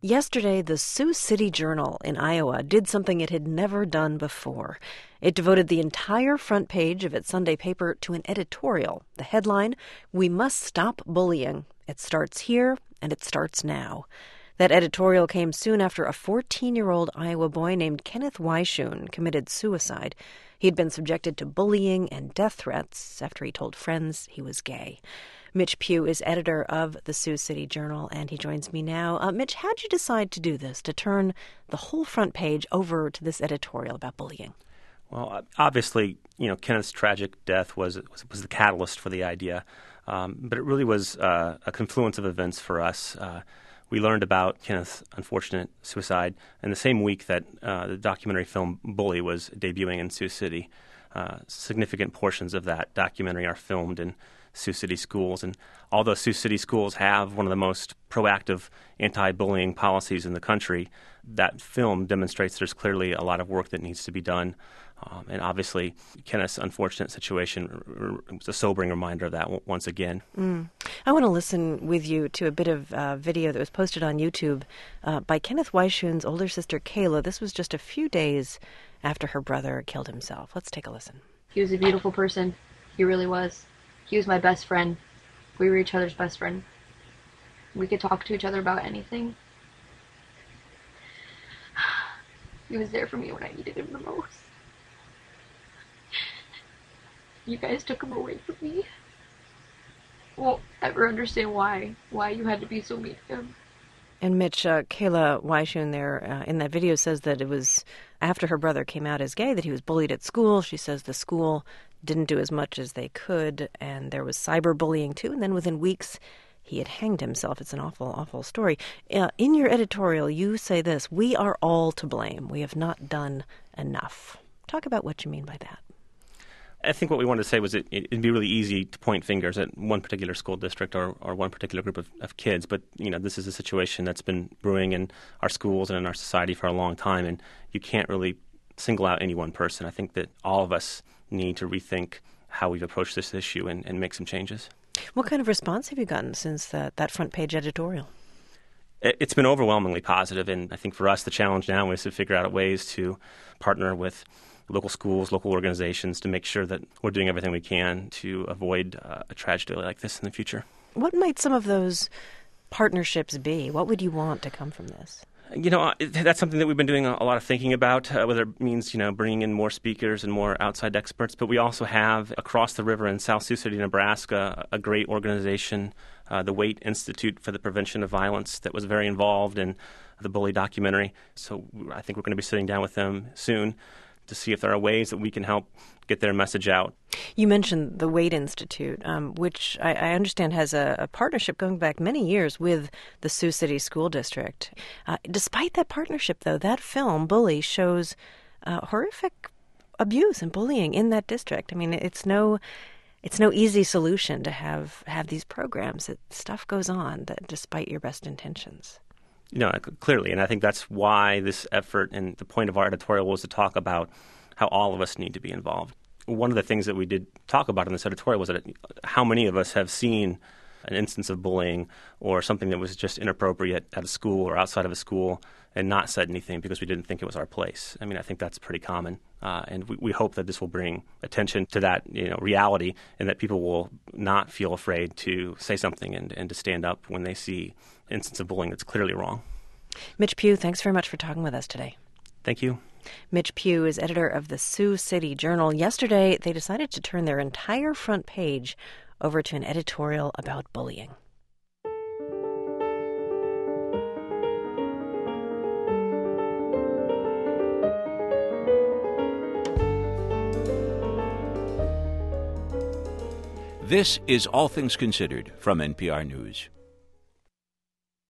Yesterday, the Sioux City Journal in Iowa did something it had never done before. It devoted the entire front page of its Sunday paper to an editorial. The headline, "We Must Stop Bullying. It Starts Here, and It Starts Now." That editorial came soon after a 14-year-old Iowa boy named Kenneth Weishun committed suicide. He'd been subjected to bullying and death threats after he told friends he was gay. Mitch Pugh is editor of the Sioux City Journal, and he joins me now. Mitch, how'd you decide to do this, to turn the whole front page over to this editorial about bullying? Well, obviously, Kenneth's tragic death was the catalyst for the idea, but it really was a confluence of events for us. We learned about Kenneth's unfortunate suicide in the same week that the documentary film Bully was debuting in Sioux City. Significant portions of that documentary are filmed in Sioux City schools. And although Sioux City schools have one of the most proactive anti-bullying policies in the country, that film demonstrates there's clearly a lot of work that needs to be done. And obviously, Kenneth's unfortunate situation was a sobering reminder of that once again. I want to listen with you to a bit of video that was posted on YouTube by Kenneth Weishun's older sister, Kayla. This was just a few days after her brother killed himself. Let's take a listen. He was a beautiful person. He really was. He was my best friend. We were each other's best friend. We could talk to each other about anything. He was there for me when I needed him the most. You guys took him away from me. Won't ever understand why you had to be so mean to him. And Mitch, Kayla Weishun there in that video says that it was after her brother came out as gay that he was bullied at school. She says the school didn't do as much as they could, and there was cyberbullying too. And then within weeks, he had hanged himself. It's an awful, awful story. In your editorial, you say this: "We are all to blame. We have not done enough." Talk about what you mean by that. I think what we wanted to say was it'd be really easy to point fingers at one particular school district or one particular group of kids. But, this is a situation that's been brewing in our schools and in our society for a long time, and you can't really single out any one person. I think that all of us need to rethink how we've approached this issue and make some changes. What kind of response have you gotten since that front page editorial? It's been overwhelmingly positive, and I think for us the challenge now is to figure out ways to partner with local schools, local organizations to make sure that we're doing everything we can to avoid a tragedy like this in the future. What might some of those partnerships be? What would you want to come from this? That's something that we've been doing a lot of thinking about, whether it means, bringing in more speakers and more outside experts. But we also have, across the river in South Sioux City, Nebraska, a great organization, the Waite Institute for the Prevention of Violence, that was very involved in the Bully documentary. So I think we're going to be sitting down with them soon to see if there are ways that we can help get their message out. You mentioned the Waite Institute, which I understand has a partnership going back many years with the Sioux City School District. Despite that partnership, though, that film, Bully, shows horrific abuse and bullying in that district. I mean, it's no easy solution to have these programs. Stuff goes on despite your best intentions. Clearly, and I think that's why this effort and the point of our editorial was to talk about how all of us need to be involved. One of the things that we did talk about in this editorial was that how many of us have seen an instance of bullying or something that was just inappropriate at a school or outside of a school and not said anything because we didn't think it was our place. I mean, I think that's pretty common, and we hope that this will bring attention to that reality, and that people will not feel afraid to say something and to stand up when they see instance of bullying that's clearly wrong. Mitch Pugh, thanks very much for talking with us today. Thank you. Mitch Pugh is editor of the Sioux City Journal. Yesterday, they decided to turn their entire front page over to an editorial about bullying. This is All Things Considered from NPR News.